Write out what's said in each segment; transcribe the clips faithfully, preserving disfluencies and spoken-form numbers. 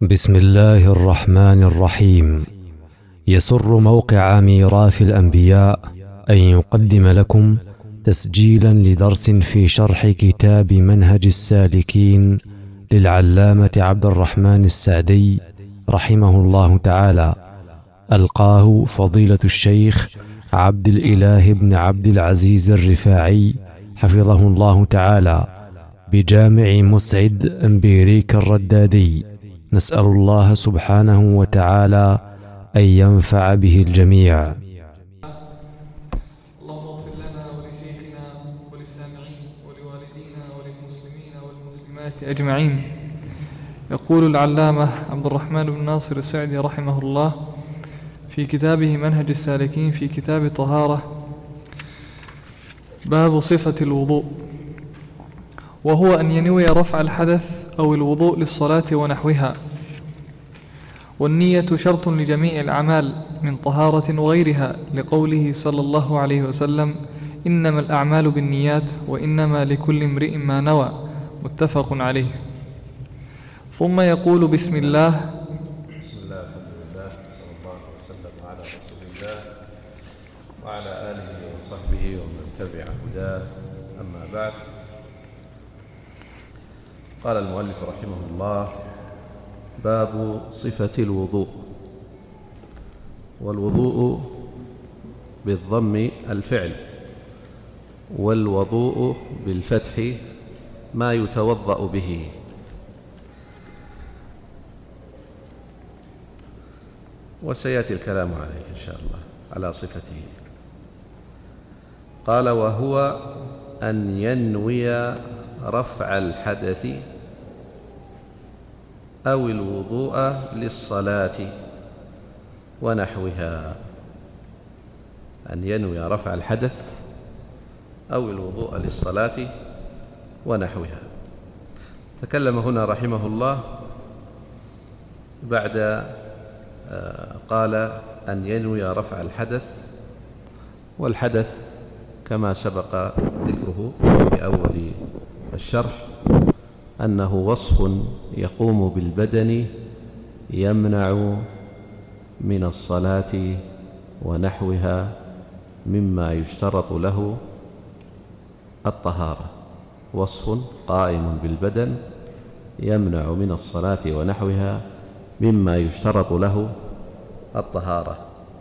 بسم الله الرحمن الرحيم. يسر موقع ميراث الأنبياء أن يقدم لكم تسجيلا لدرس في شرح كتاب منهج السالكين للعلامة عبد الرحمن السعدي رحمه الله تعالى، ألقاه فضيلة الشيخ عبد الإله بن عبد العزيز الرفاعي حفظه الله تعالى بجامع مسعد أمبيريك الردادي. نسأل الله سبحانه وتعالى أن ينفع به الجميع. اللهم اغفر لنا ولشيخنا وللسامعين ولوالدينا وللمسلمين والمسلمات أجمعين. يقول العلامة عبد الرحمن بن ناصر السعدي رحمه الله في كتابه منهج السالكين في كتاب الطهارة، باب صفة الوضوء، وهو أن ينوي رفع الحدث أو الوضوء للصلاة ونحوها. والنية شرط لجميع الأعمال من طهارة وغيرها، لقوله صلى الله عليه وسلم: إنما الأعمال بالنيات وإنما لكل امرئ ما نوى، متفق عليه. ثم يقول: بسم الله. بسم الله، الحمد لله، صلى الله وسلم على رسول الله وعلى آله وصحبه ومن تبع هداه، أما بعد. قال المؤلف رحمه الله: باب صفة الوضوء. والوضوء بالضم الفعل، والوضوء بالفتح ما يتوضأ به. وسيأتي الكلام عليه إن شاء الله على صفته. قال: وهو أن ينوي رفع الحدث أو الوضوء للصلاة ونحوها. أن ينوي رفع الحدث أو الوضوء للصلاة ونحوها. تكلم هنا رحمه الله بعد قال أن ينوي رفع الحدث، والحدث كما سبق ذكره في أول الشرح أنه وصف يقوم بالبدن يمنع من الصلاة ونحوها مما يشترط له الطهارة. وصف قائم بالبدن يمنع من الصلاة ونحوها مما يشترط له الطهارة.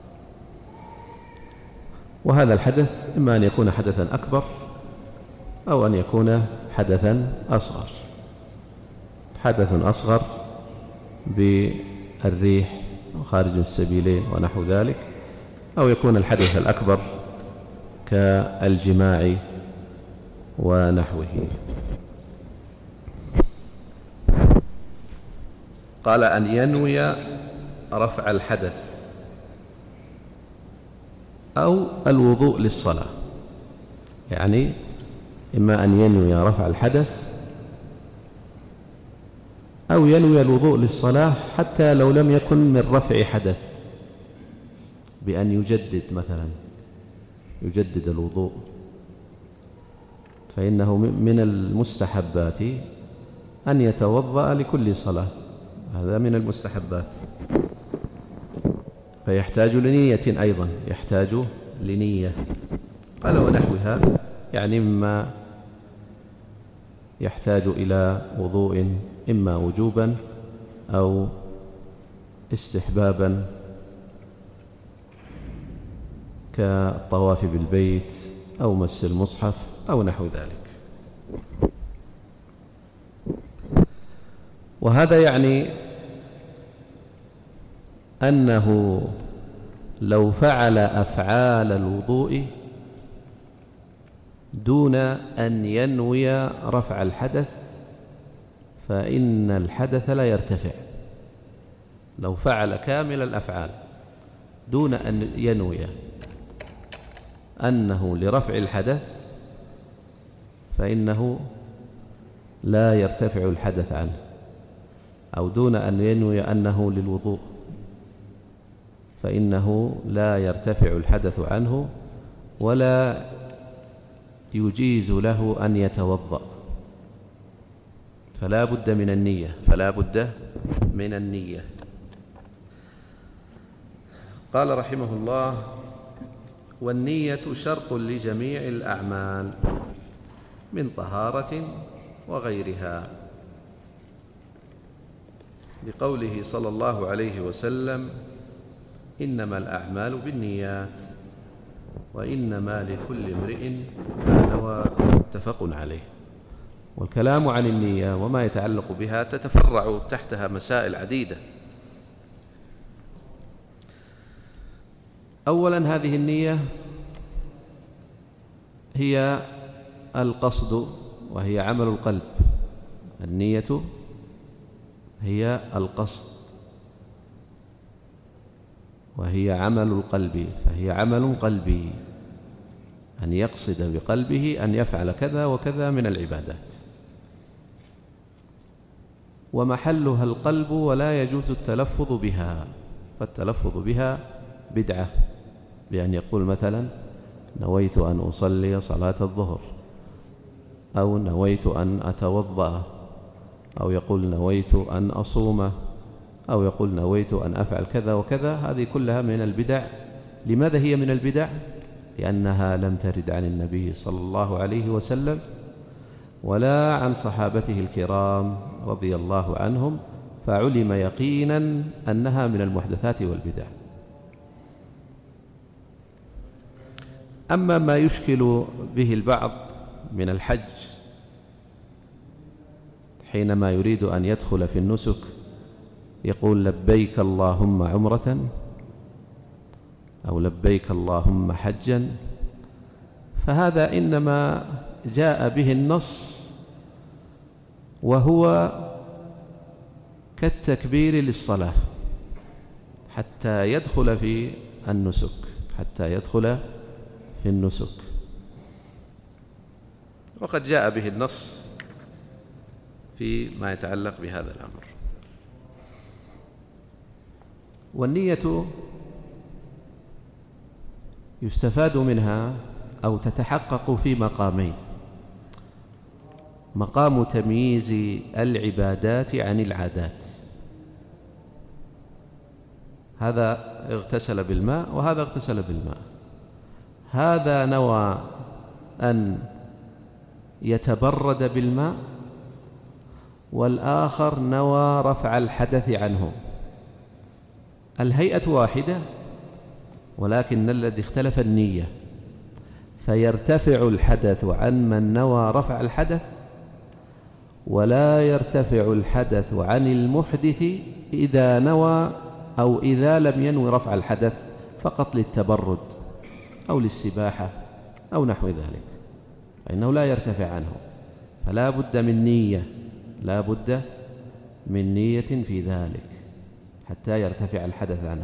وهذا الحدث إما أن يكون حدثا أكبر أو أن يكون حدثا أصغر. حدث أصغر بالريح وخارج السبيلين ونحو ذلك، أو يكون الحدث الأكبر كالجماع ونحوه. قال: أن ينوي رفع الحدث أو الوضوء للصلاة، يعني إما أن ينوي رفع الحدث أو ينوي الوضوء للصلاة، حتى لو لم يكن من رفع حدث، بأن يجدد مثلا يجدد الوضوء، فإنه من المستحبات أن يتوضأ لكل صلاة، هذا من المستحبات، فيحتاج لنية أيضا، يحتاج لنية. قال: ونحوها، يعني مما يحتاج إلى وضوء إما وجوبا أو استحبابا، كالطواف بالبيت أو مس المصحف أو نحو ذلك. وهذا يعني أنه لو فعل أفعال الوضوء دون أن ينوي رفع الحدث فإن الحدث لا يرتفع. لو فعل كامل الأفعال دون أن ينوي أنه لرفع الحدث فإنه لا يرتفع الحدث عنه، أو دون أن ينوي أنه للوضوء فإنه لا يرتفع الحدث عنه ولا يجيز له أن يتوضأ. فلا بد من النية، فلا بد من النية. قال رحمه الله: والنية شرط لجميع الأعمال من طهارة وغيرها، لقوله صلى الله عليه وسلم: إنما الأعمال بالنيات وإنما لكل امرئ ما نوى، متفق عليه. والكلام عن النية وما يتعلق بها تتفرع تحتها مسائل عديدة. أولا، هذه النية هي القصد وهي عمل القلب. النية هي القصد وهي عمل القلب، فهي عمل قلبي، أن يقصد بقلبه أن يفعل كذا وكذا من العبادات، ومحلها القلب ولا يجوز التلفظ بها، فالتلفظ بها بدعة، بأن يقول مثلا: نويت أن أصلي صلاة الظهر، أو نويت أن أتوضأ، أو يقول نويت أن أصوم، أو يقول نويت أن أفعل كذا وكذا. هذه كلها من البدع. لماذا هي من البدع؟ لأنها لم ترد عن النبي صلى الله عليه وسلم ولا عن صحابته الكرام رضي الله عنهم، فعلم يقينا أنها من المحدثات والبدع. أما ما يشكل به البعض من الحج، حينما يريد أن يدخل في النسك يقول: لبيك اللهم عمرة، أو لبيك اللهم حجا، فهذا إنما جاء به النص وهو كالتكبير للصلاة حتى يدخل في النسك، حتى يدخل في النسك، وقد جاء به النص فيما يتعلق بهذا الأمر. والنية يستفاد منها أو تتحقق في مقامين: مقام تمييز العبادات عن العادات، هذا اغتسل بالماء وهذا اغتسل بالماء، هذا نوى أن يتبرد بالماء والآخر نوى رفع الحدث عنه. الهيئة واحدة ولكن الذي اختلف النية، فيرتفع الحدث عن من نوى رفع الحدث، ولا يرتفع الحدث عن المحدث إذا نوى أو إذا لم ينوي رفع الحدث فقط للتبرد أو للسباحة أو نحو ذلك، فإنه لا يرتفع عنه. فلا بد من نية، لا بد من نية في ذلك حتى يرتفع الحدث عنه.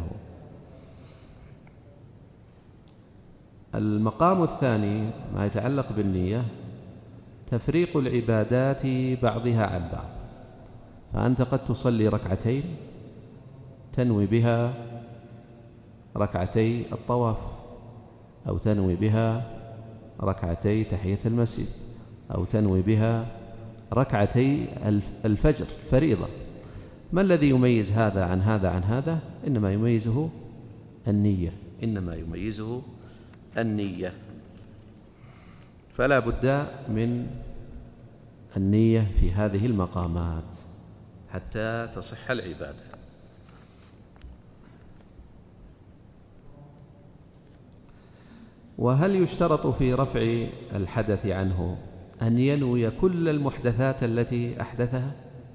المقام الثاني ما يتعلق بالنية تفريق العبادات بعضها عن بعض. فأنت قد تصلي ركعتين تنوي بها ركعتي الطواف، أو تنوي بها ركعتي تحية المسجد، أو تنوي بها ركعتي الفجر فريضة. ما الذي يميز هذا عن هذا عن هذا؟ إنما يميزه النية، إنما يميزه النية. فلا بد من النية في هذه المقامات حتى تصح العبادة. وهل يشترط في رفع الحدث عنه أن ينوي كل المحدثات التي أحدثها؟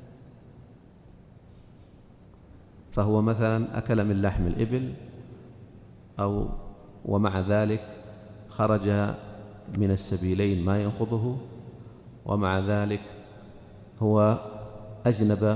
فهو مثلا أكل من لحم الإبل، أو ومع ذلك خرج من السبيلين ما ينقضه، ومع ذلك هو أجنب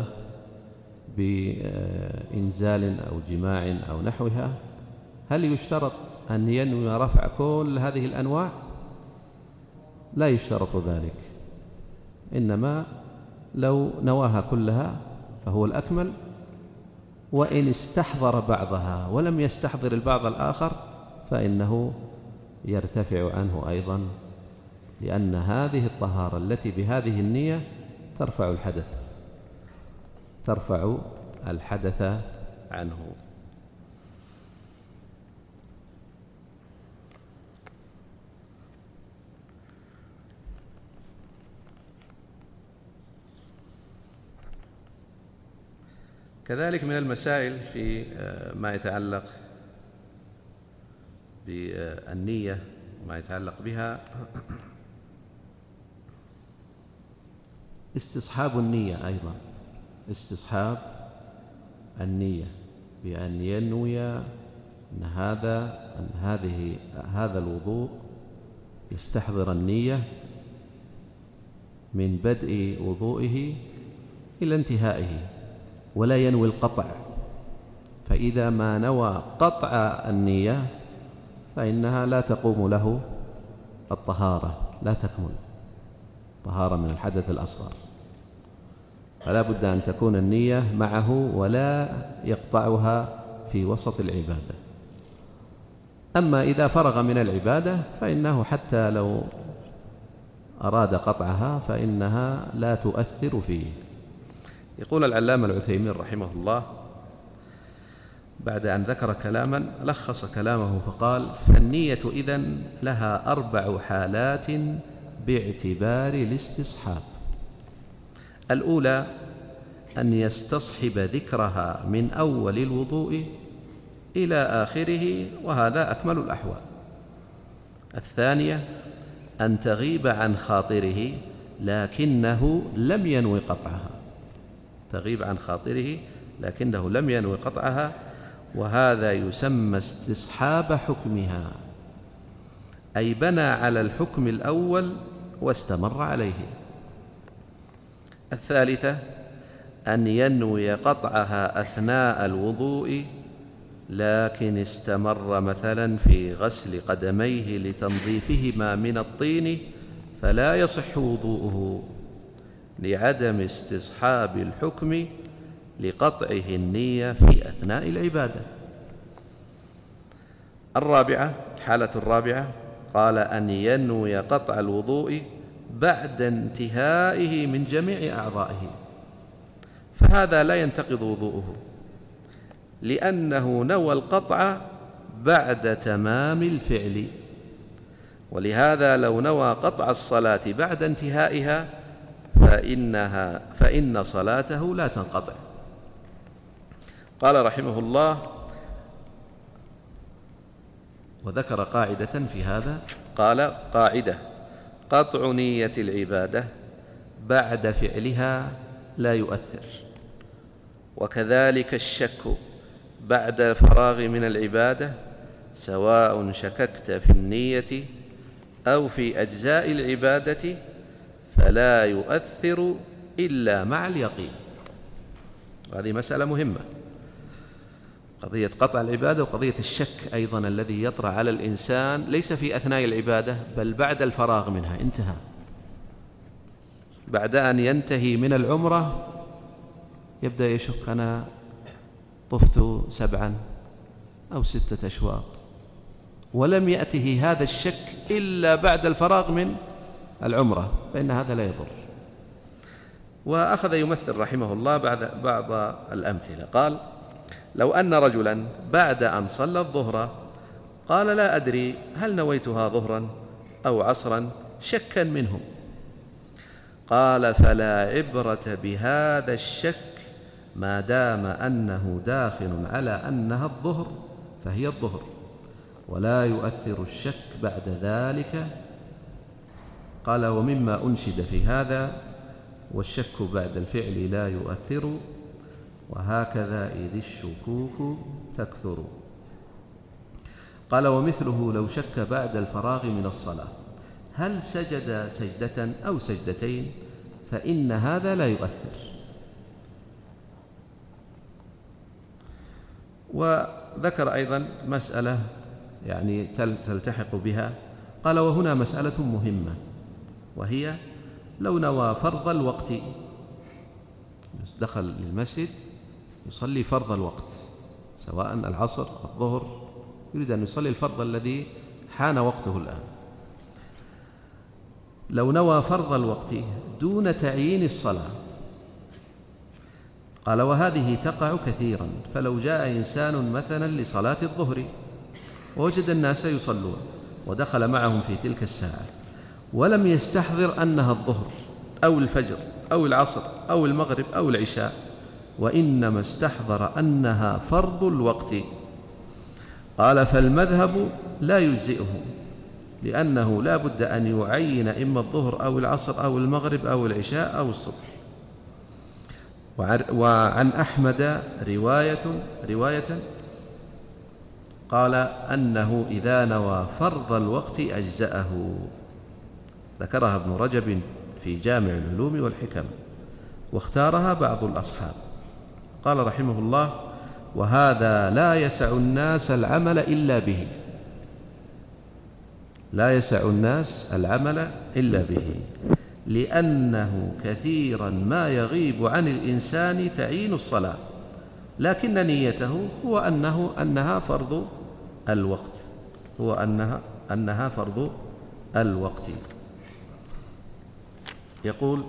بإنزال أو جماع أو نحوها، هل يشترط أن ينوي رفع كل هذه الأنواع؟ لا يشترط ذلك، إنما لو نواها كلها فهو الأكمل، وإن استحضر بعضها ولم يستحضر البعض الآخر فإنه يرتفع عنه أيضا، لأن هذه الطهارة التي بهذه النية ترفع الحدث، ترفع الحدث عنه. كذلك من المسائل في ما يتعلق بالنية وما يتعلق بها استصحاب النية أيضا، استصحاب النية بأن ينوي أن هذا أن هذه هذا الوضوء يستحضر النية من بدء وضوئه إلى انتهائه ولا ينوي القطع، فإذا ما نوى قطع النية فإنها لا تقوم له الطهارة، لا تكمل طهارة من الحدث الأصغر، فلا بد أن تكون النية معه ولا يقطعها في وسط العبادة. أما إذا فرغ من العبادة فإنه حتى لو أراد قطعها فإنها لا تؤثر فيه. يقول العلامة العثيمين رحمه الله بعد أن ذكر كلاما لخص كلامه فقال: فالنية إذن لها أربع حالات باعتبار الاستصحاب. الأولى أن يستصحب ذكرها من أول الوضوء إلى آخره، وهذا أكمل الأحوال. الثانية أن تغيب عن خاطره لكنه لم ينوي قطعها، تغيب عن خاطره لكنه لم ينوي قطعها، وهذا يسمى استصحاب حكمها، أي بنى على الحكم الأول واستمر عليه. الثالثة أن ينوي قطعها أثناء الوضوء لكن استمر مثلا في غسل قدميه لتنظيفهما من الطين فلا يصح وضوءه لعدم استصحاب الحكم لقطعه النية في أثناء العبادة. الرابعة، الحالة الرابعة، قال أن ينوي قطع الوضوء بعد انتهائه من جميع أعضائه، فهذا لا ينتقض وضوءه لأنه نوى القطع بعد تمام الفعل، ولهذا لو نوى قطع الصلاة بعد انتهائها فإنها فإن صلاته لا تنقطع. قال رحمه الله وذكر قاعدة في هذا، قال: قاعدة: قطع نية العبادة بعد فعلها لا يؤثر، وكذلك الشك بعد الفراغ من العبادة، سواء شككت في النية أو في أجزاء العبادة، فلا يؤثر إلا مع اليقين. وهذه مسألة مهمة، قضية قطع العبادة وقضية الشك أيضا الذي يطرأ على الإنسان ليس في أثناء العبادة بل بعد الفراغ منها، انتهى بعد أن ينتهي من العمرة يبدأ يشك: أنا طفت سبعا أو ستة أشواط، ولم يأته هذا الشك إلا بعد الفراغ من العمرة، فإن هذا لا يضر. وأخذ يمثل رحمه الله بعد بعض الأمثلة، قال: لو أن رجلا بعد أن صلى الظهر قال: لا أدري هل نويتها ظهرا أو عصرا، شكا منه، قال: فلا عبرة بهذا الشك ما دام أنه داخل على أنها الظهر فهي الظهر، ولا يؤثر الشك بعد ذلك. قال: ومما أنشد في هذا: والشك بعد الفعل لا يؤثر، وهكذا إذ الشكوك تكثر. قال: ومثله لو شك بعد الفراغ من الصلاة هل سجد سجدة أو سجدتين فإن هذا لا يؤثر. وذكر أيضا مسألة يعني تلتحق بها، قال: وهنا مسألة مهمة، وهي لو نوى فرض الوقت، دخل للمسجد يصلي فرض الوقت سواء العصر الظهر، يريد أن يصلي الفرض الذي حان وقته الآن، لو نوى فرض الوقت دون تعيين الصلاة قال وهذه تقع كثيرا، فلو جاء إنسان مثلا لصلاة الظهر ووجد الناس يصلون ودخل معهم في تلك الساعة ولم يستحضر أنها الظهر أو الفجر أو العصر أو المغرب أو العشاء، وإنما استحضر أنها فرض الوقت، قال فالمذهب لا يجزئه، لأنه لا بد أن يعين إما الظهر أو العصر أو المغرب أو العشاء أو الصبح. وعن أحمد رواية رواية قال أنه إذا نوى فرض الوقت أجزأه، ذكرها ابن رجب في جامع العلوم والحكم، واختارها بعض الأصحاب. قال رحمه الله وهذا لا يسع الناس العمل إلا به، لا يسع الناس العمل إلا به، لأنه كثيرا ما يغيب عن الإنسان تعيين الصلاة، لكن نيته هو أنه أنها فرض الوقت، هو أنها أنها فرض الوقت. يقول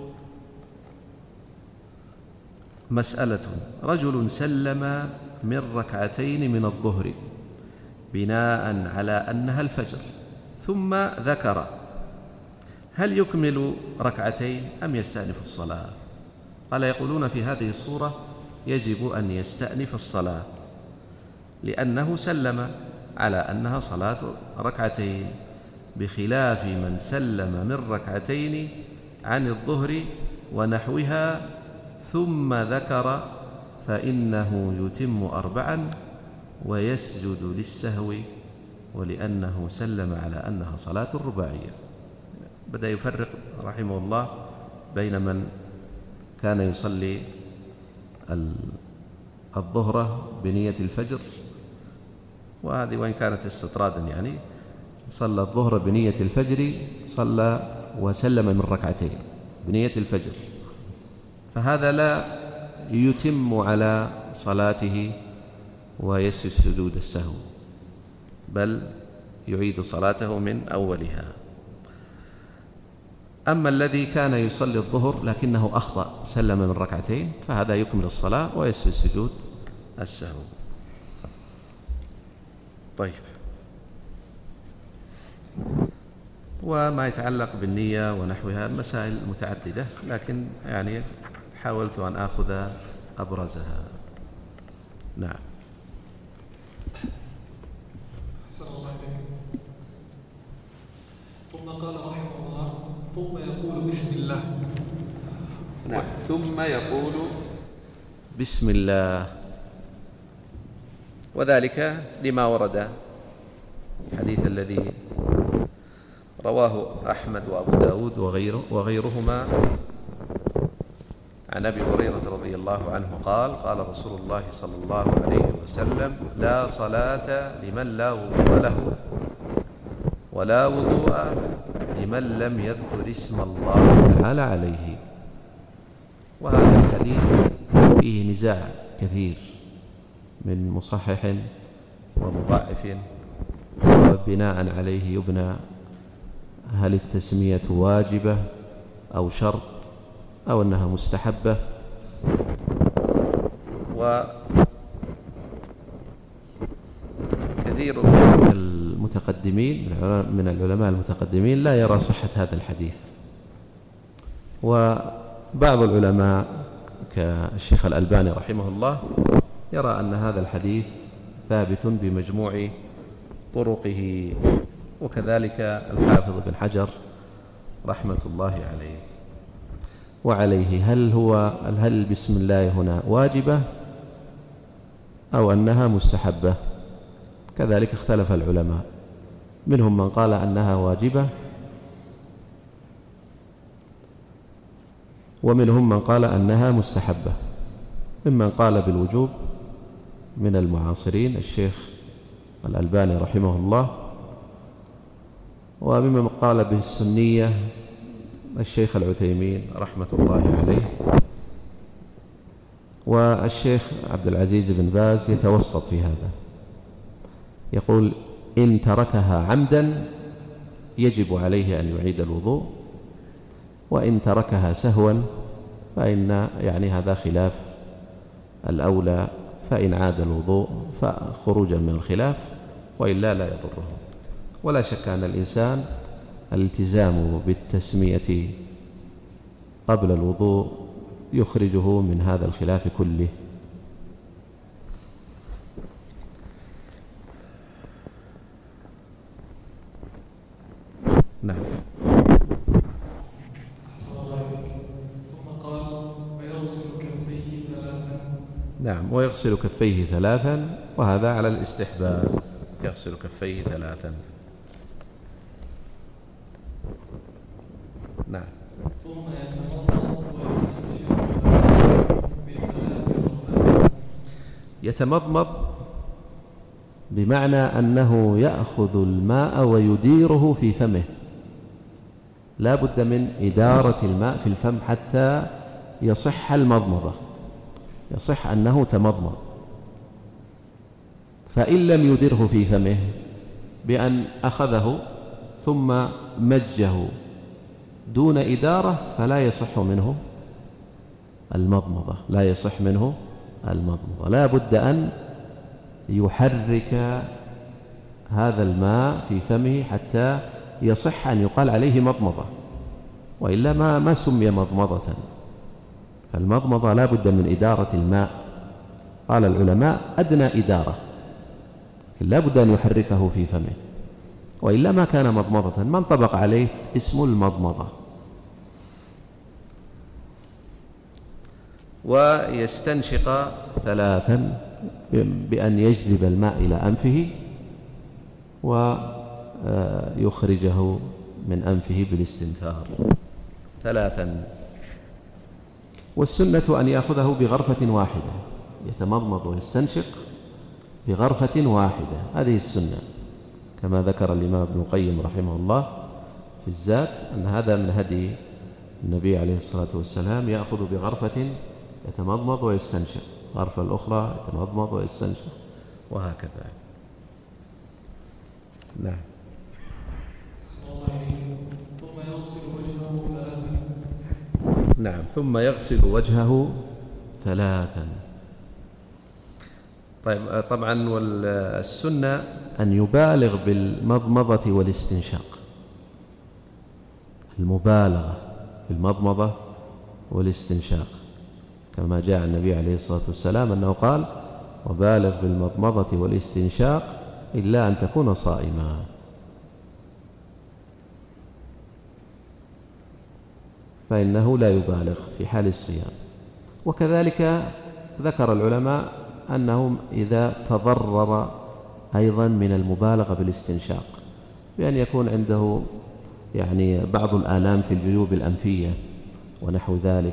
مسألة: رجل سلم من ركعتين من الظهر بناء على أنها الفجر، ثم ذكر، هل يكمل ركعتين أم يستأنف الصلاة؟ قال يقولون في هذه الصورة يجب أن يستأنف الصلاة، لأنه سلم على أنها صلاة ركعتين، بخلاف من سلم من ركعتين عن الظهر ونحوها ثم ذكر، فإنه يتم أربعا ويسجد للسهو، ولأنه سلم على أنها صلاة رباعية. بدأ يفرق رحمه الله بين من كان يصلي الظهر بنية الفجر، وهذه وإن كانت استطرادا، يعني صلى الظهر بنية الفجر، صلى وسلم من ركعتين بنية الفجر، فهذا لا يتم على صلاته ويسجد سجود السهو، بل يعيد صلاته من أولها. أما الذي كان يصلي الظهر لكنه أخطأ سلم من ركعتين، فهذا يكمل الصلاة ويسجد سجود السهو. طيب، وما يتعلق بالنية ونحوها مسائل متعددة، لكن يعني حاولت أن آخذ أبرزها. نعم. ثم قال رحمه الله: ثم يقول بسم الله. نعم. ثم يقول بسم الله، وذلك لما ورد الحديث الذي رواه أحمد وأبو داود وغيره وغيرهما عن أبي هريرة رضي الله عنه قال: قال رسول الله صلى الله عليه وسلم: لا صلاة لمن لا وضوء له، ولا وضوء لمن لم يذكر اسم الله تعالى عليه. وهذا الحديث فيه نزاع كثير من مصحح ومضاعف، وبناء عليه يبنى هل التسمية واجبة أو شرط أو أنها مستحبة. وكثير من المتقدمين من العلماء المتقدمين لا يرى صحة هذا الحديث، وبعض العلماء كالشيخ الألباني رحمه الله يرى أن هذا الحديث ثابت بمجموع طرقه، وكذلك الحافظ بن حجر رحمة الله عليه. وعليه هل هو هل بسم الله هنا واجبة أو أنها مستحبة؟ كذلك اختلف العلماء، منهم من قال أنها واجبة، ومنهم من قال أنها مستحبة. ممن قال بالوجوب من المعاصرين الشيخ الألباني رحمه الله، وممن قال بالسنية الشيخ العثيمين رحمة الله عليه، والشيخ عبد العزيز بن باز يتوسط في هذا، يقول إن تركها عمدا يجب عليه أن يعيد الوضوء، وإن تركها سهوا فإن يعني هذا خلاف الأولى فإن عاد الوضوء فخروجا من الخلاف، وإلا لا يضره. ولا شك أن الإنسان الالتزام بالتسمية قبل الوضوء يخرجه من هذا الخلاف كله. نعم. ثم قال ويغسل كفيه ثلاثا. نعم، ويغسل كفيه ثلاثا، وهذا على الاستحباب، يغسل كفيه ثلاثا. نعم. ثم يتمضمض ويستنشق بثلاث غرفات. يتمضمض بمعنى أنه يأخذ الماء ويديره في فمه، لا بد من إدارة الماء في الفم حتى يصح المضمضة، يصح أنه تمضمض. فإن لم يدره في فمه بأن أخذه ثم مجه دون إدارة فلا يصح منه المضمضة، لا يصح منه المضمضة. لا بد أن يحرك هذا الماء في فمه حتى يصح أن يقال عليه مضمضة، وإلا ما ما سمي مضمضة. فالمضمضة لا بد من إدارة الماء. قال العلماء أدنى إدارة، لا بد أن يحركه في فمه، وإلا ما كان مضمضة، ما انطبق عليه اسم المضمضة. ويستنشق ثلاثا بأن يجذب الماء إلى أنفه ويخرجه من أنفه بالاستنثار ثلاثا. والسنة أن يأخذه بغرفة واحدة، يتمضمض ويستنشق بغرفة واحدة، هذه السنة، كما ذكر الإمام ابن القيم رحمه الله في الزاد أن هذا من هدي النبي عليه الصلاة والسلام، يأخذ بغرفة يتمضمض ويستنشق، غرفة الأخرى يتمضمض ويستنشق، وهكذا. نعم. ثم يغسل وجهه ثلاثا. نعم، ثم يغسل وجهه ثلاثا. طيب، طبعا والسنة أن يبالغ بالمضمضة والاستنشاق، المبالغة بالمضمضة والاستنشاق، كما جاء النبي عليه الصلاة والسلام أنه قال وبالغ بالمضمضة والاستنشاق إلا أن تكون صائما. فإنه لا يبالغ في حال الصيام. وكذلك ذكر العلماء أنه إذا تضرر أيضا من المبالغة بالاستنشاق، بأن يكون عنده يعني بعض الآلام في الجيوب الأنفية ونحو ذلك،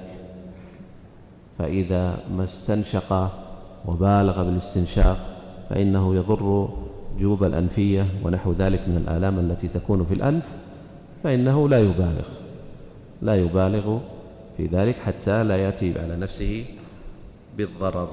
فإذا ما استنشق وبالغ بالاستنشاق فإنه يضر جيوب الأنفية ونحو ذلك من الآلام التي تكون في الأنف، فإنه لا يبالغ لا يبالغ في ذلك حتى لا يأتي على نفسه بالضرر.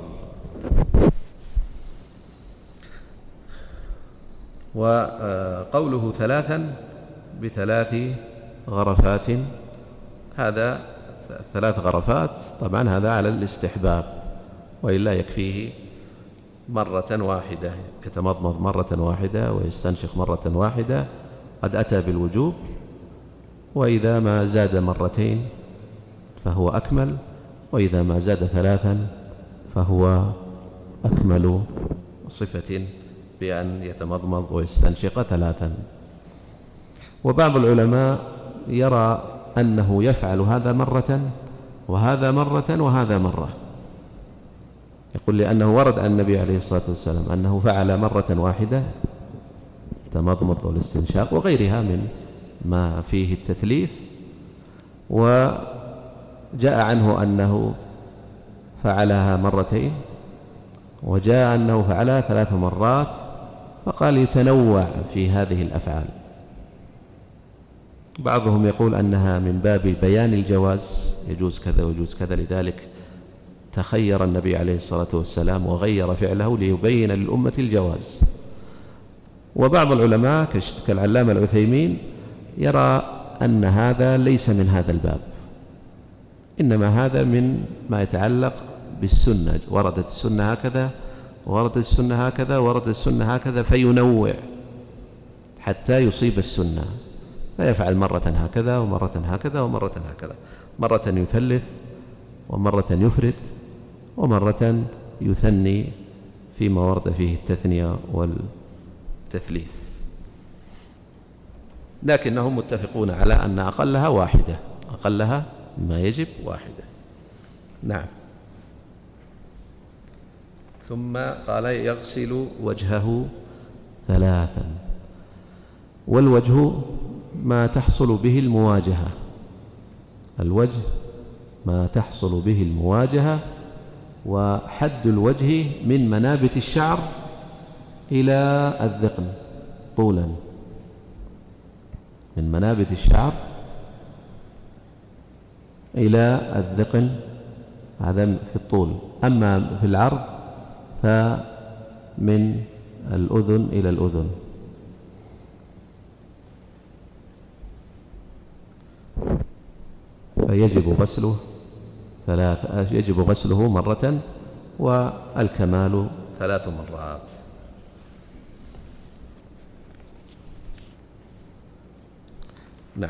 وقوله ثلاثا بثلاث غرفات، هذا ثلاث غرفات طبعا هذا على الاستحباب، وإلا يكفيه مرة واحدة، يتمضمض مرة واحدة ويستنشق مرة واحدة، قد أتى بالوجوب. وإذا ما زاد مرتين فهو أكمل، وإذا ما زاد ثلاثا فهو أكمل صفة بأن يتمضمض ويستنشق ثلاثا. وبعض العلماء يرى أنه يفعل هذا مرة وهذا مرة وهذا مرة، يقول لأنه ورد عن النبي عليه الصلاة والسلام أنه فعل مرة واحدة تمضمض والاستنشاق وغيرها من ما فيه التثليث، وجاء عنه أنه فعلها مرتين، وجاء أنه فعلها ثلاث مرات، فقال يتنوع في هذه الأفعال. بعضهم يقول أنها من باب بيان الجواز، يجوز كذا ويجوز كذا، لذلك تخير النبي عليه الصلاة والسلام وغير فعله ليبين للأمة الجواز. وبعض العلماء كالعلامة العثيمين يرى أن هذا ليس من هذا الباب، إنما هذا من ما يتعلق بالسنة، وردت السنة هكذا وردت السنة هكذا وردت السنة هكذا، فينوع حتى يصيب السنة، فيفعل مرة هكذا ومرة هكذا ومرة هكذا، مرة يثلث ومرة يفرد ومرة يثني فيما ورد فيه التثنية والتثليث، لكنهم متفقون على أن أقلها واحدة، أقلها ما يجب واحدة. نعم. ثم قال يغسل وجهه ثلاثا، والوجه ما تحصل به المواجهة، الوجه ما تحصل به المواجهة، وحد الوجه من منابت الشعر إلى الذقن طولا، من منابت الشعر إلى الذقن، هذا في الطول. أما في العرض فمن الأذن إلى الأذن. فيجب غسله ثلاث يجب غسله مرة، والكمال ثلاث مرات. نعم.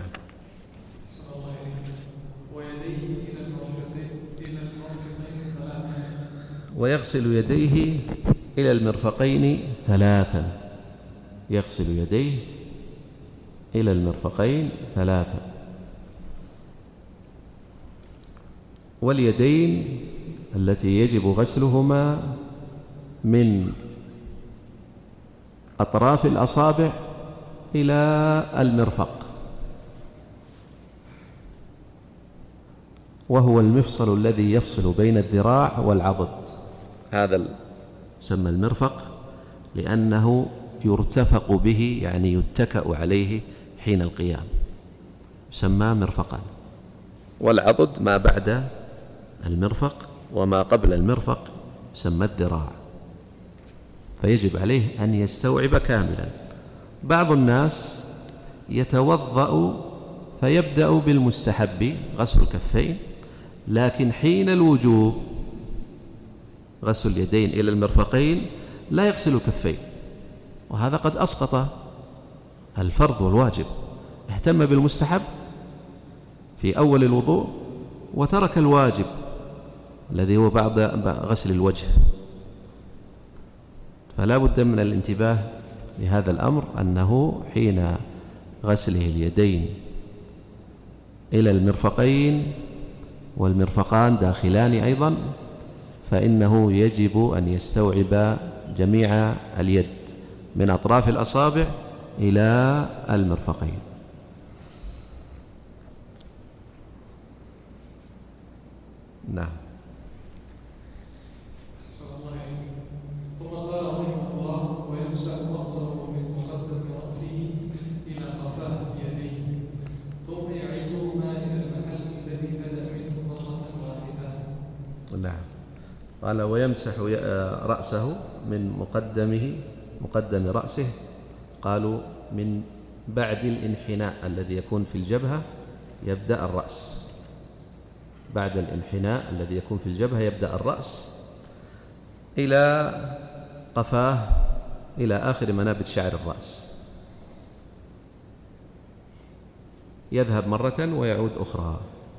ويغسل يديه إلى المرفقين ثلاثا، يغسل يديه إلى المرفقين ثلاثا. واليدين التي يجب غسلهما من أطراف الأصابع إلى المرفق، وهو المفصل الذي يفصل بين الذراع والعضد، هذا يسمى المرفق لأنه يرتفق به، يعني يتكأ عليه حين القيام، يسمى مرفقا. والعضد ما بعد المرفق، وما قبل المرفق يسمى الذراع، فيجب عليه أن يستوعب كاملا. بعض الناس يتوضأ فيبدأ بالمستحب غسل الكفين، لكن حين الوجوب غسل اليدين إلى المرفقين لا يغسل الكفين، وهذا قد أسقط الفرض والواجب، اهتم بالمستحب في أول الوضوء وترك الواجب الذي هو بعد غسل الوجه. فلا بد من الانتباه لهذا الأمر، أنه حين غسله اليدين إلى المرفقين، والمرفقان داخلان أيضا، فإنه يجب أن يستوعب جميع اليد من أطراف الأصابع إلى المرفقين. نعم. ثم قال رحمه الله: ويمسح رأسه من مقدم رأسه إلى قفاه بيديه، ثم يعيدهما إلى المحل الذي بدأ منه مرة واحدة. نعم. قال ويمسح رأسه من مقدمه مقدم رأسه، قالوا من بعد الانحناء الذي يكون في الجبهة يبدأ الرأس، بعد الانحناء الذي يكون في الجبهة يبدأ الرأس إلى قفاه، إلى آخر منابت شعر الرأس، يذهب مرة ويعود أخرى.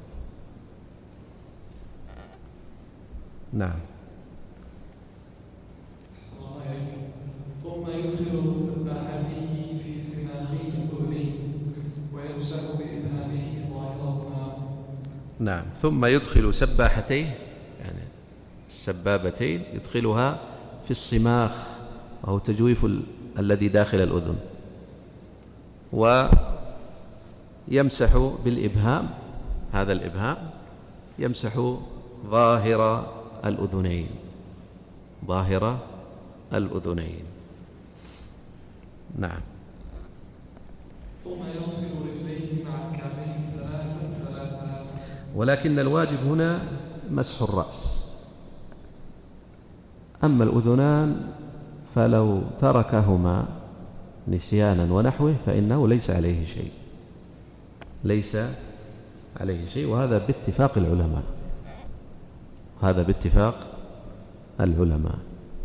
نعم. ثم يدخل سباحته في سماخي الأذنين ويمسح بإبهامه ظاهرهما. نعم. ثم يدخل سباحتيه، يعني السبابتين، يدخلها في الصماخ، وهو تجويف ال... الذي داخل الأذن، ويمسح بالإبهام، هذا الإبهام يمسح ظاهر الأذنين، ظاهر الأذنين. نعم. ثم يغسل رجليه مع الكعبين ثلاثا ثلاثا. ولكن الواجب هنا مسح الرأس، أما الأذنان فلو تركهما نسيانا ونحوه فإنه ليس عليه شيء، ليس عليه شيء، وهذا باتفاق العلماء، هذا باتفاق العلماء.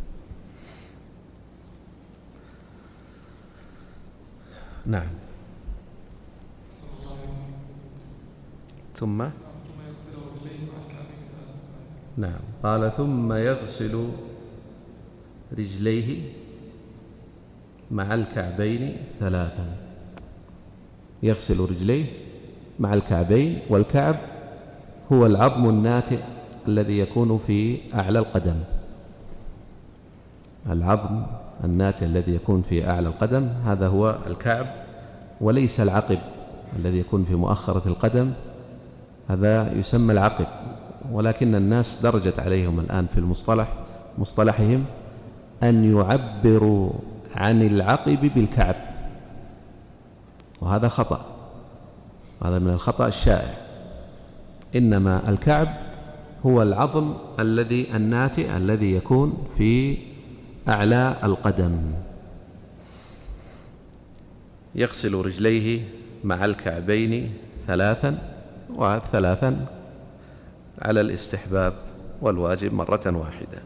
نعم. ثم نعم قال ثم يغسل رجليه مع الكعبين ثلاثا. يغسل رجليه مع الكعبين، والكعب هو العظم الناتئ الذي يكون في أعلى القدم. العظم الناتئ الذي يكون في أعلى القدم هذا هو الكعب، وليس العقب الذي يكون في مؤخرة القدم، هذا يسمى العقب. ولكن الناس درجت عليهم الآن في المصطلح مصطلحهم أن يعبروا عن العقب بالكعب، وهذا خطأ، هذا من الخطأ الشائع. إنما الكعب هو العظم الذي الناتئ الذي يكون في أعلى القدم. يغسل رجليه مع الكعبين ثلاثا، وثلاثا على الاستحباب، والواجب مرة واحدة.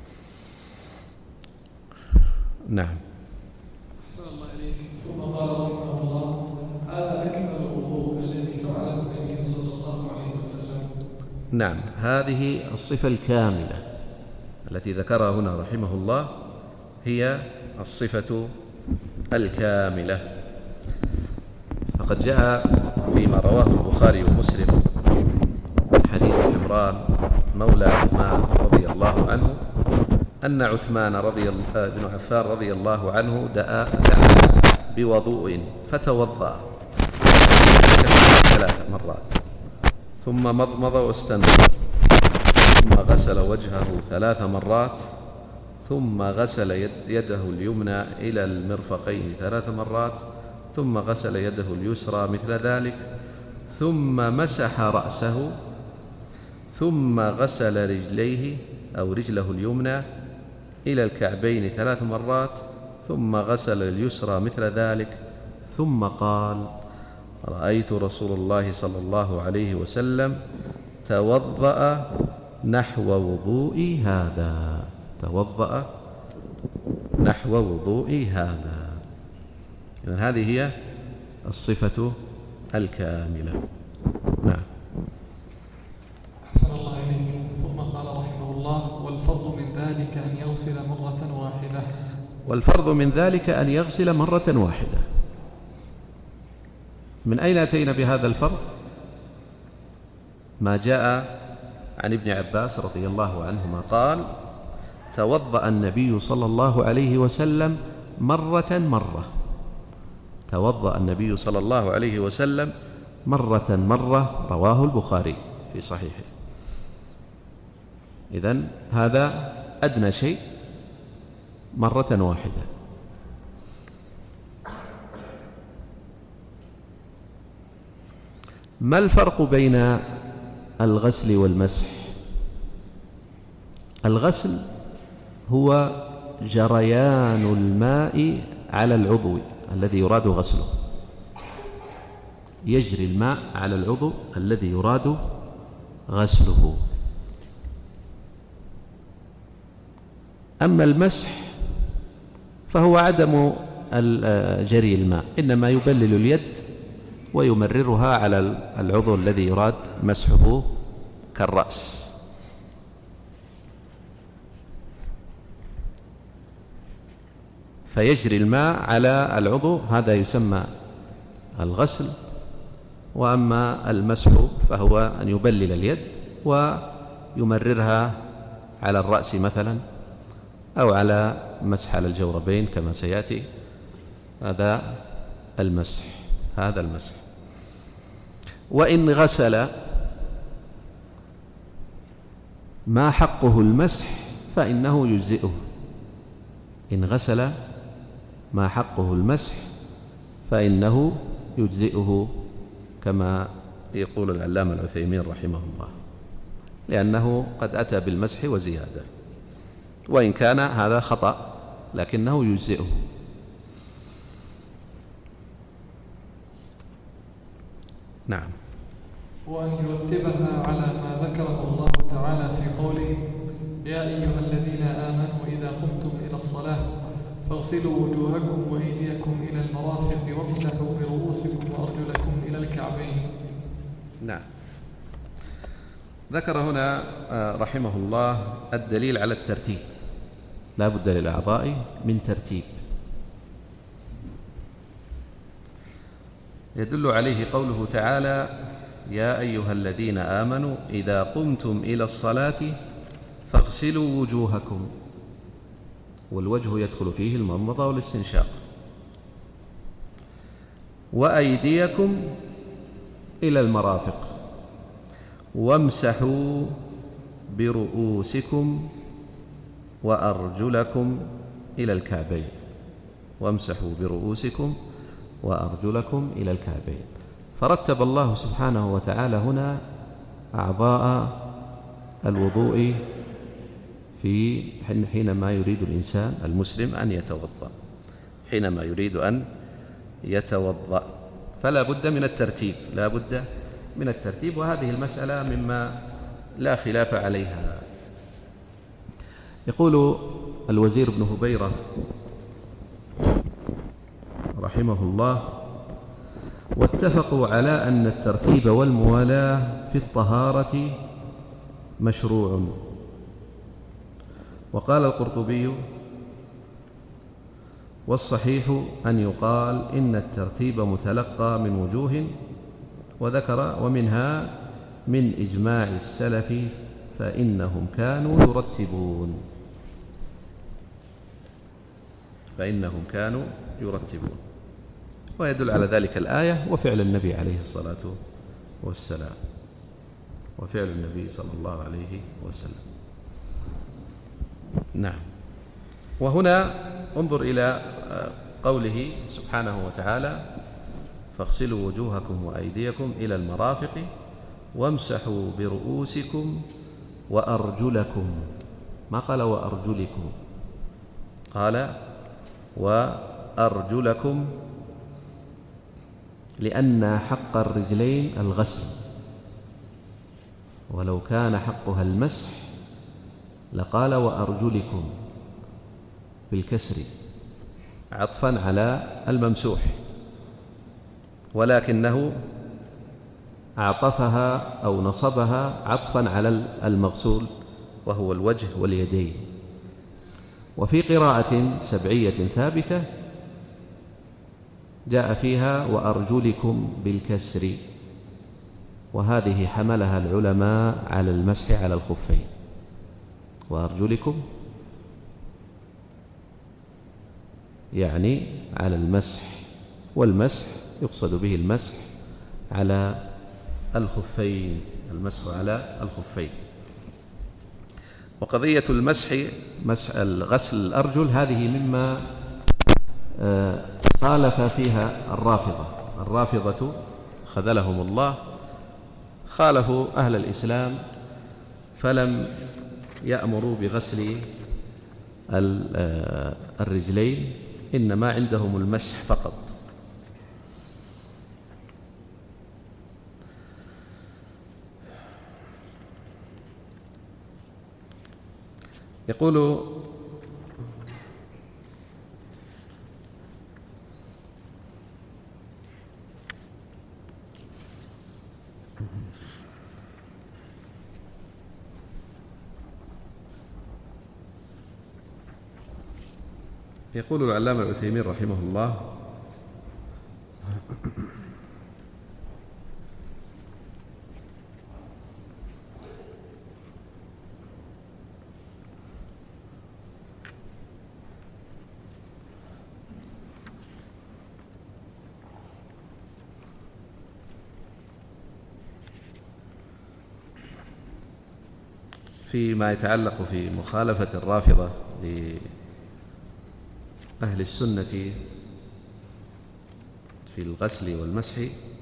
نعم. أحسن الله إليك. ثم قال رحمه الله: هذا أكمل الوضوء الذي فعله النبي صلى الله عليه وسلم. نعم، هذه الصفة الكاملة التي ذكرها هنا رحمه الله هي الصفة الكاملة. فقد جاء فيما رواه البخاري ومسلم من حديث عمران مولى عثمان رضي الله عنه أن عثمان رضي الله بن عفان رضي الله عنه دعا بوضوء فتوضأ ثلاث مرات، ثم مضمض واستنثر، ثم غسل وجهه ثلاث مرات، ثم غسل يده اليمنى إلى المرفقين ثلاث مرات، ثم غسل يده اليسرى مثل ذلك، ثم مسح رأسه، ثم غسل رجليه أو رجله اليمنى إلى الكعبين ثلاث مرات، ثم غسل اليسرى مثل ذلك، ثم قال: رأيت رسول الله صلى الله عليه وسلم توضأ نحو وضوئي هذا. توضأ نحو وضوئي هذا. إذن هذه هي الصفة الكاملة. نعم. أحسن الله إليك. ثم قال رحمه الله: والفرض من ذلك أن يغسل مرة واحدة. والفرض من ذلك أن يغسل مرة واحدة. من أين أتينا بهذا الفرض؟ ما جاء عن ابن عباس رضي الله عنهما قال: توضأ النبي صلى الله عليه وسلم مرة مرة. توضأ النبي صلى الله عليه وسلم مرة مرة، رواه البخاري في صحيحه. إذن هذا أدنى شيء، مرة واحدة. ما الفرق بين الغسل والمسح؟ الغسل هو جريان الماء على العضو الذي يراد غسله، يجري الماء على العضو الذي يراد غسله. أما المسح فهو عدم جري الماء، إنما يبلل اليد ويمررها على العضو الذي يراد مسحه كالرأس. فيجري الماء على العضو، هذا يسمى الغسل. وأما المسح فهو أن يبلل اليد ويمررها على الرأس مثلا، أو على مسح على الجوربين كما سيأتي. هذا المسح، هذا المسح. وإن غسل ما حقه المسح فإنه يجزئه. إن غسل ما حقه المسح فإنه يجزئه، كما يقول العلامة العثيمين رحمه الله، لأنه قد أتى بالمسح وزيادة، وإن كان هذا خطأ لكنه يجزئه. نعم. وأن يرتبها على ما ذكره الله تعالى في قوله: الصلاة فاغسلوا وجوهكم وأيديكم إلى المرافق وامسحوا برؤوسكم وأرجلكم إلى الكعبين. نعم. ذكر هنا رحمه الله الدليل على الترتيب، لا بد للأعضاء من ترتيب، يدل عليه قوله تعالى: يا أيها الذين آمنوا إذا قمتم إلى الصلاة فاغسلوا وجوهكم، والوجه يدخل فيه المضمضة والاستنشاق، وأيديكم إلى المرافق، وامسحوا برؤوسكم وأرجلكم إلى الكعبين، وامسحوا برؤوسكم وأرجلكم إلى الكعبين. فرتب الله سبحانه وتعالى هنا أعضاء الوضوء في حينما يريد الإنسان المسلم أن يتوضأ، حينما يريد أن يتوضأ فلا بد من الترتيب، لا بد من الترتيب، وهذه المسألة مما لا خلاف عليها. يقول الوزير بن هبيرة رحمه الله: واتفقوا على أن الترتيب والموالاة في الطهارة مشروع. وقال القرطبي: والصحيح أن يقال إن الترتيب متلقى من وجوه، وذكر ومنها من إجماع السلف فإنهم كانوا يرتبون، فإنهم كانوا يرتبون، ويدل على ذلك الآية وفعل النبي عليه الصلاة والسلام، وفعل النبي صلى الله عليه وسلم. نعم. وهنا انظر إلى قوله سبحانه وتعالى: فاغسلوا وجوهكم وأيديكم إلى المرافق وامسحوا برؤوسكم وأرجلكم، ما قال وأرجلكم، قال وأرجلكم، لأن حق الرجلين الغسل، ولو كان حقها المسح لقال وأرجلكم بالكسر عطفا على الممسوح، ولكنه أعطفها أو نصبها عطفا على المغسول وهو الوجه واليدين. وفي قراءة سبعية ثابتة جاء فيها وأرجلكم بالكسر، وهذه حملها العلماء على المسح على الخفين، وأرجلكم يعني على المسح، والمسح يقصد به المسح على الخفين، المسح على الخفين. وقضية المسح، مسح غسل الأرجل، هذه مما خالف فيها الرافضة. الرافضة خذلهم الله خالفوا أهل الإسلام فلم يأمروا بغسل الرجلين، إنما عندهم المسح فقط. يقول يقول العلامة العثيمين رحمه الله: فيما يتعلق في مخالفة الرافضة لأهل السنة في الغسل والمسح،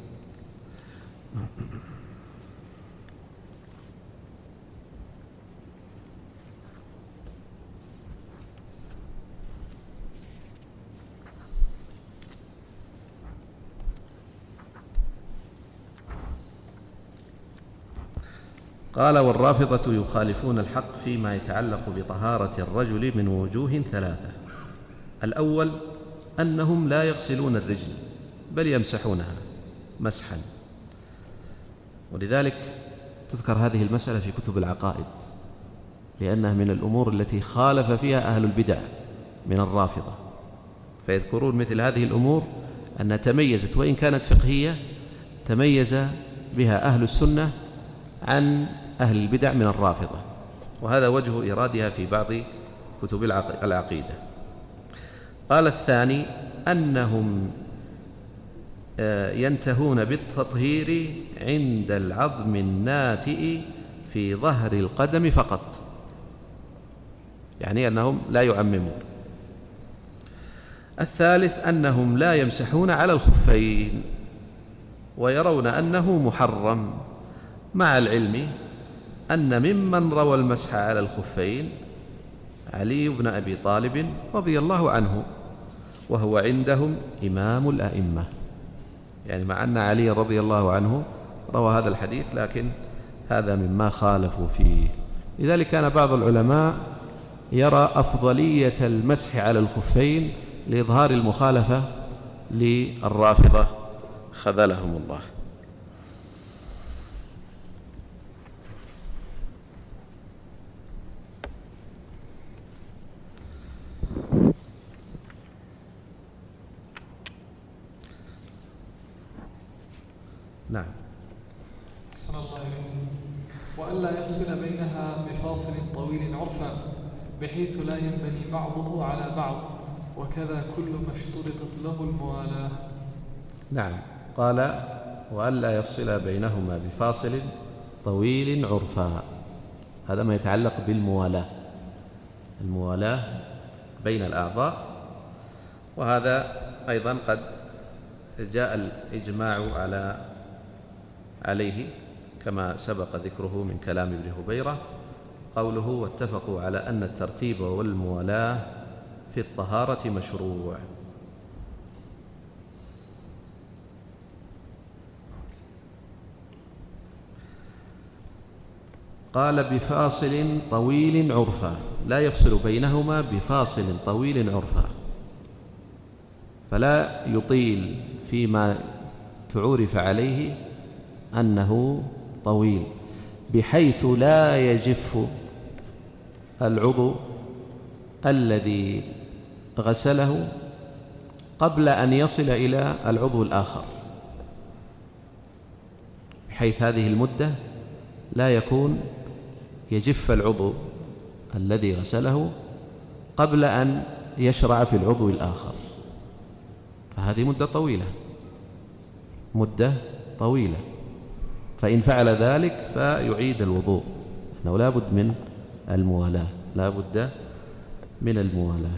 قال: والرافضة يخالفون الحق فيما يتعلق بطهارة الرجل من وجوه ثلاثة. الأول أنهم لا يغسلون الرجل بل يمسحونها مسحا، ولذلك تذكر هذه المسألة في كتب العقائد، لأنها من الأمور التي خالف فيها أهل البدع من الرافضة، فيذكرون مثل هذه الأمور أنها تميزت وإن كانت فقهية تميز بها أهل السنة عن أهل البدع من الرافضة، وهذا وجه إيرادها في بعض كتب العقيدة. قال الثاني أنهم ينتهون بالتطهير عند العظم الناتئ في ظهر القدم فقط، يعني أنهم لا يعممون. الثالث أنهم لا يمسحون على الخفين ويرون أنه محرم، مع العلم أن ممن روى المسح على الخفين علي بن أبي طالب رضي الله عنه، وهو عندهم إمام الأئمة، يعني مع أن علي رضي الله عنه روى هذا الحديث لكن هذا مما خالفوا فيه. لذلك كان بعض العلماء يرى أفضلية المسح على الخفين لإظهار المخالفة للرافضة خذلهم الله. نعم. أحسن الله إليكم. وألا يفصل بينها بفاصل طويل عرفا بحيث لا ينبني بعضه على بعض، وكذا كل ما اشترطت له الموالاة. نعم. قال وألا يفصل بينهما بفاصل طويل عرفا، هذا ما يتعلق بالموالاة، الموالاة بين الأعضاء، وهذا أيضا قد جاء الإجماع على عليه كما سبق ذكره من كلام ابن هبيرة، قوله واتفقوا على أن الترتيب والموالاة في الطهارة مشروع. قال بفاصل طويل عرفا، لا يفصل بينهما بفاصل طويل عرفا، فلا يطيل فيما تعرف عليه أنه طويل بحيث لا يجف العضو الذي غسله قبل أن يصل إلى العضو الآخر، بحيث هذه المدة لا يكون يجف العضو الذي غسله قبل أن يشرع في العضو الآخر، فهذه مدة طويلة، مدة طويلة، فإن فعل ذلك فيعيد الوضوء، إنه لا بد من الموالاة، لا بد من الموالاة.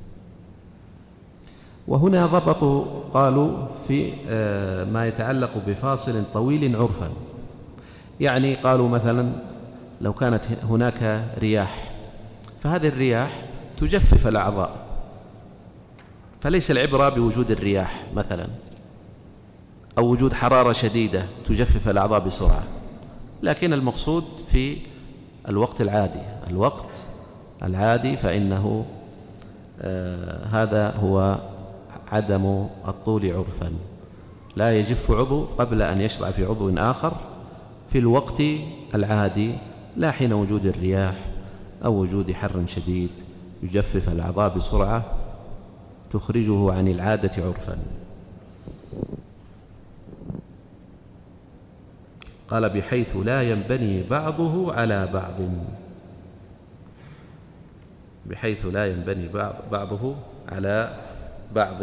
وهنا ضبطوا قالوا في ما يتعلق بفاصل طويل عرفا، يعني قالوا مثلا لو كانت هناك رياح فهذه الرياح تجفف الأعضاء، فليس العبرة بوجود الرياح مثلا أو وجود حرارة شديدة تجفف الأعضاء بسرعة، لكن المقصود في الوقت العادي، الوقت العادي فإنه آه هذا هو عدم الطول عرفا، لا يجف عضو قبل أن يشرع في عضو آخر في الوقت العادي، لا حين وجود الرياح أو وجود حر شديد يجفف الأعضاء بسرعة تخرجه عن العادة عرفا. قال بحيث لا ينبني بعضه على بعض، بحيث لا ينبني بعض بعضه على بعض.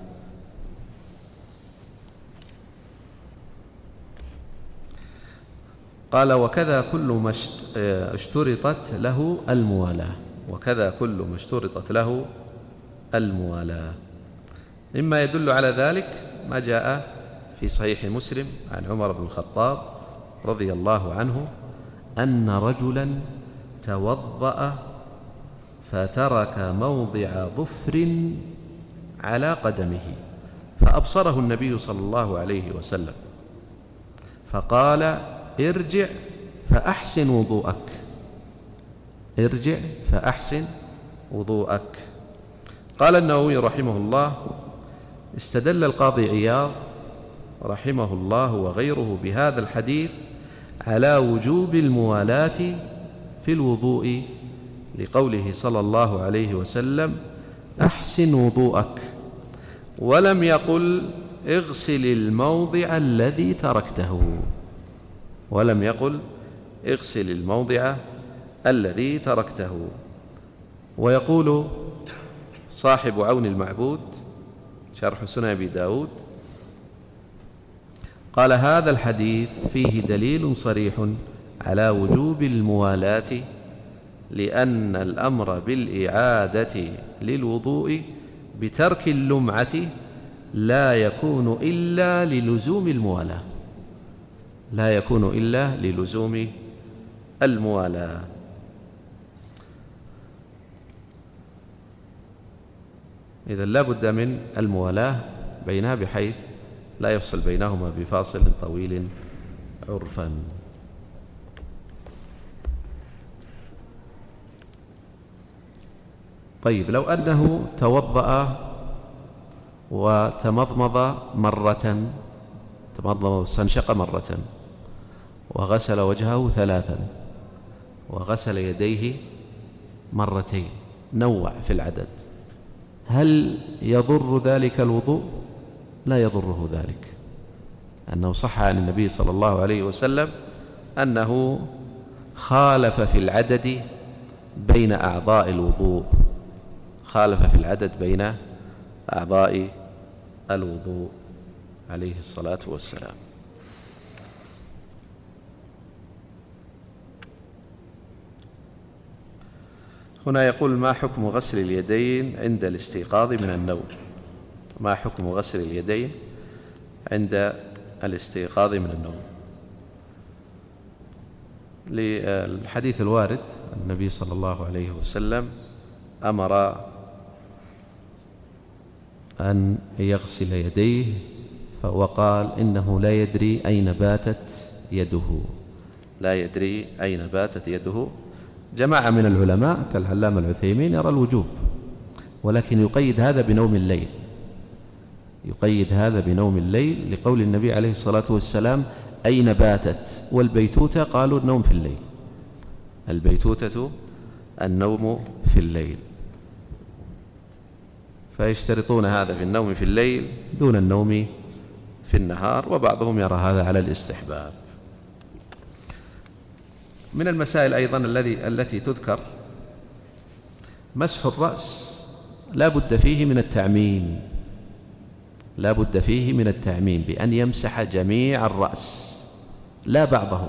قال وكذا كل ما اشترطت له الموالاة، وكذا كل ما اشترطت له الموالاة. مما يدل على ذلك ما جاء في صحيح مسلم عن عمر بن الخطاب رضي الله عنه أن رجلا توضأ فترك موضع ظفر على قدمه فأبصره النبي صلى الله عليه وسلم فقال ارجع فأحسن وضوءك، ارجع فأحسن وضوءك. قال النووي رحمه الله: استدل القاضي عياض رحمه الله وغيره بهذا الحديث على وجوب الموالاة في الوضوء لقوله صلى الله عليه وسلم: أحسن وضوءك، ولم يقل اغسل الموضع الذي تركته، ولم يقل اغسل الموضع الذي تركته. ويقول صاحب عون المعبود شرح سنن أبي داود: قال: هذا الحديث فيه دليل صريح على وجوب الموالاة، لأن الأمر بالإعادة للوضوء بترك اللمعة لا يكون إلا للزوم الموالاة، لا يكون إلا للزوم الموالاة. إذن لا بد من الموالاة بينها بحيث لا يفصل بينهما بفاصل طويل عرفا. طيب، لو أنه توضأ وتمضمض مرة، تمضمض واستنشق مرة، وغسل وجهه ثلاثا، وغسل يديه مرتين، نوع في العدد، هل يضر ذلك الوضوء؟ لا يضره ذلك، أنه صح عن النبي صلى الله عليه وسلم أنه خالف في العدد بين أعضاء الوضوء، خالف في العدد بين أعضاء الوضوء عليه الصلاة والسلام. هنا يقول: ما حكم غسل اليدين عند الاستيقاظ من النوم؟ ما حكم غسل اليدين عند الاستيقاظ من النوم؟ للحديث الوارد النبي صلى الله عليه وسلم أمر أن يغسل يديه، وقال: إنه لا يدري أين باتت يده، لا يدري أين باتت يده. جماعة من العلماء كالعلامة العثيمين يرى الوجوب، ولكن يقيد هذا بنوم الليل، يقيد هذا بنوم الليل لقول النبي عليه الصلاة والسلام: أين باتت؟ والبيتوتة قالوا النوم في الليل، البيتوتة النوم في الليل، فيشترطون هذا في النوم في الليل دون النوم في النهار، وبعضهم يرى هذا على الاستحباب. من المسائل أيضا الذي التي تذكر مسح الرأس، لا بد فيه من التعميم، لا بد فيه من التعميم بأن يمسح جميع الرأس لا بعضه.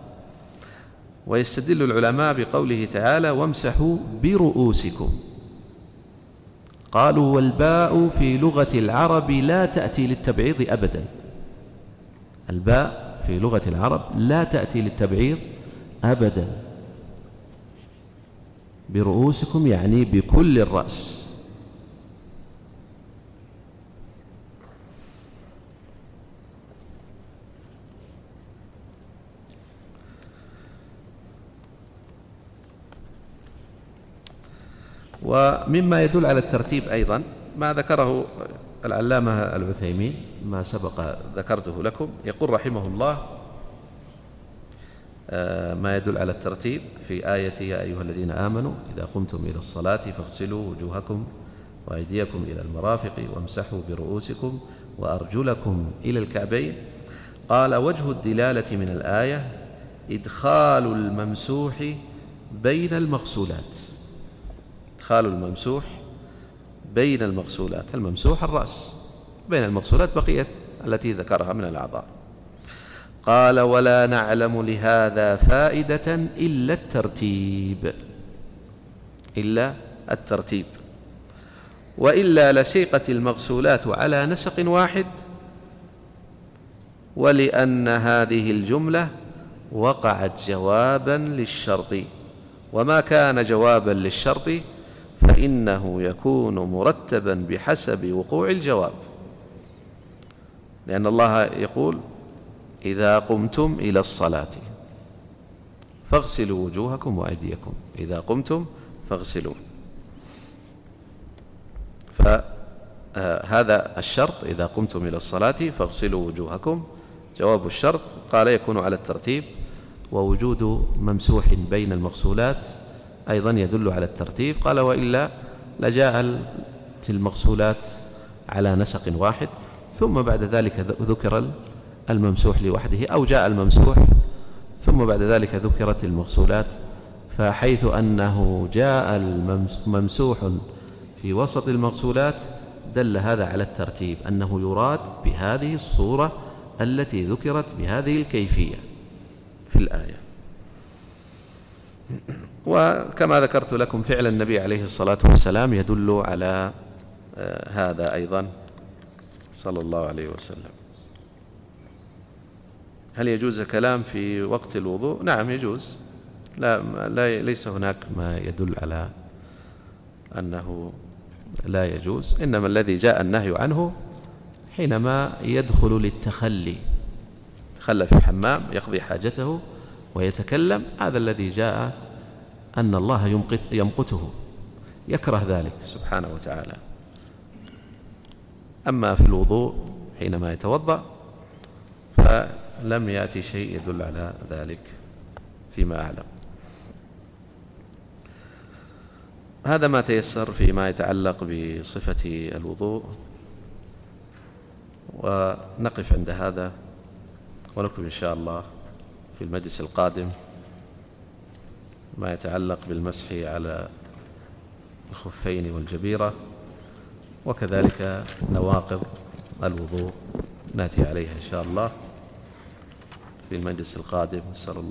ويستدل العلماء بقوله تعالى: وامسحوا برؤوسكم. قالوا: والباء في لغة العرب لا تأتي للتبعيض أبدا، الباء في لغة العرب لا تأتي للتبعيض أبدا، برؤوسكم يعني بكل الرأس. ومما يدل على الترتيب أيضا ما ذكره العلامة العثيمين، ما سبق ذكرته لكم، يقول رحمه الله: ما يدل على الترتيب في آية يا أيها الذين آمنوا إذا قمتم إلى الصلاة فاغسلوا وجوهكم وأيديكم إلى المرافق وامسحوا برؤوسكم وأرجلكم إلى الكعبين. قال: وجه الدلالة من الآية إدخال الممسوح بين المغسولات، إدخال الممسوح بين المغسولات، الممسوح الرأس، بين المغسولات بقية التي ذكرها من الأعضاء. قال: ولا نعلم لهذا فائدة إلا الترتيب، إلا الترتيب، وإلا لسيقت المغسولات على نسق واحد، ولأن هذه الجملة وقعت جوابا للشرط، وما كان جوابا للشرط فإنه يكون مرتبا بحسب وقوع الجواب، لأن الله يقول: إذا قمتم إلى الصلاة فاغسلوا وجوهكم وأيديكم، إذا قمتم فاغسلوا. فهذا الشرط: إذا قمتم إلى الصلاة فاغسلوا وجوهكم. جواب الشرط قال يكون على الترتيب، ووجود ممسوح بين المغسولات أيضا يدل على الترتيب. قال وإلا لجاء المغسولات على نسق واحد، ثم بعد ذلك ذكر الممسوح لوحده، أو جاء الممسوح ثم بعد ذلك ذكرت المغسولات. فحيث أنه جاء الممسوح في وسط المغسولات دل هذا على الترتيب، أنه يراد بهذه الصورة التي ذكرت بهذه الكيفية في الآية. وكما ذكرت لكم فعل النبي عليه الصلاة والسلام يدل على هذا أيضا صلى الله عليه وسلم. هل يجوز الكلام في وقت الوضوء؟ نعم يجوز، لا, لا ليس هناك ما يدل على أنه لا يجوز، إنما الذي جاء النهي عنه حينما يدخل للتخلي، تخلى في الحمام يقضي حاجته ويتكلم، هذا الذي جاء أن الله يمقت يمقته، يكره ذلك سبحانه وتعالى. أما في الوضوء حينما يتوضأ فلم يأتي شيء يدل على ذلك فيما أعلم. هذا ما تيسر فيما يتعلق بصفة الوضوء، ونقف عند هذا، ونكمل إن شاء الله في المجلس القادم ما يتعلق بالمسح على الخفين والجبيرة، وكذلك نواقض الوضوء نأتي عليها إن شاء الله في المجلس القادم. نسأل الله